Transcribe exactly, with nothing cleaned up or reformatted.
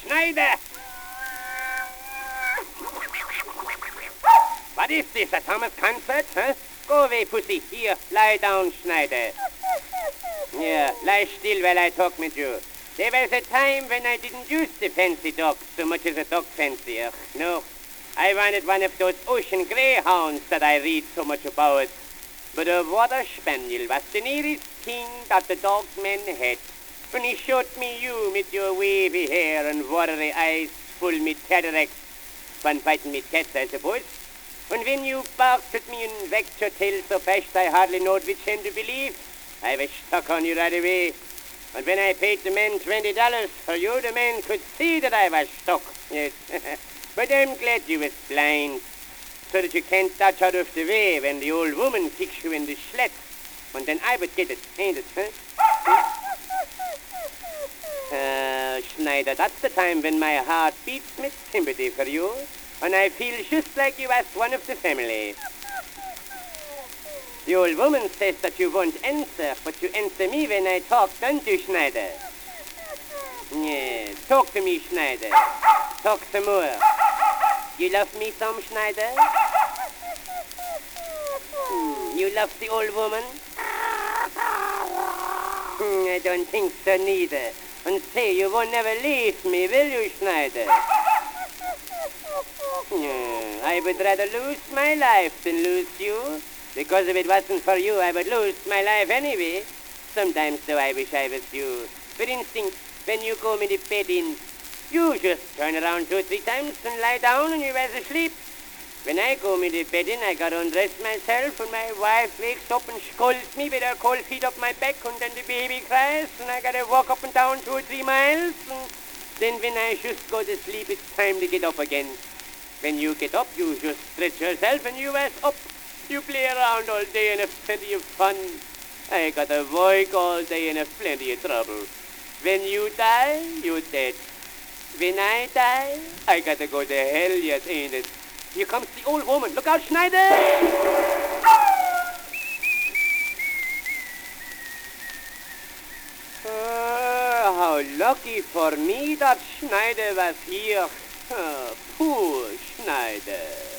Schneider! What is this, a Thomas concert, huh? Go away, pussy. Here, lie down, Schneider. Yeah, lie still while I talk with you. There was a time when I didn't use the fancy dog so much as a dog fancier. No, I wanted one of those ocean greyhounds that I read so much about. But a water spaniel was the nearest thing that the dog man had. When he showed me you with your wavy hair and watery eyes full with cataracts, fun fighting with cats, I suppose. And when you barked at me and wagged your tail so fast I hardly knowed which hand to believe, I was stuck on you right away. And when I paid the man twenty dollars for you, the man could see that I was stuck. Yes. But I'm glad you was blind, so that you can't dodge out of the way when the old woman kicks you in the slat. And then I would get it, ain't it, huh? Uh, Schneider, that's the time when my heart beats with sympathy for you, and I feel just like you was one of the family. The old woman says that you won't answer, but you answer me when I talk, don't you, Schneider? Yes, talk to me, Schneider. Talk some more. You love me some, Schneider? Hmm, you love the old woman? Hmm, I don't think so, neither. And say, you won't never leave me, will you, Schneider? Yeah, I would rather lose my life than lose you. Because if it wasn't for you, I would lose my life anyway. Sometimes, though, I wish I was you. For instance, when you go me the bed in, you just turn around two or three times and lie down and you was asleep. When I go me the bed in, I got to undress myself and my wife wakes up and scolds me with her cold feet up my back and then the baby cries and I got to walk up and down two or three miles. And then when I just go to sleep, it's time to get up again. When you get up, you just stretch yourself and you was up. You play around all day and have plenty of fun. I got to work all day and have plenty of trouble. When you die, you're dead. When I die, I got to go to hell, yes, ain't it? Here comes the old woman. Look out, Schneider! Uh, how lucky for me that Schneider was here. Oh, poor Schneider.